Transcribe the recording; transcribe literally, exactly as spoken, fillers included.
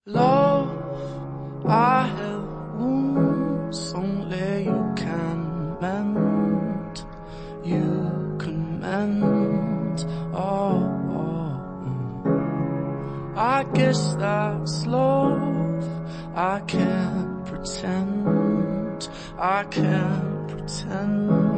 Love, I have wounds only you can mend. You can mend. Oh, oh, oh. I guess that's love. I can't pretend. I can't pretend.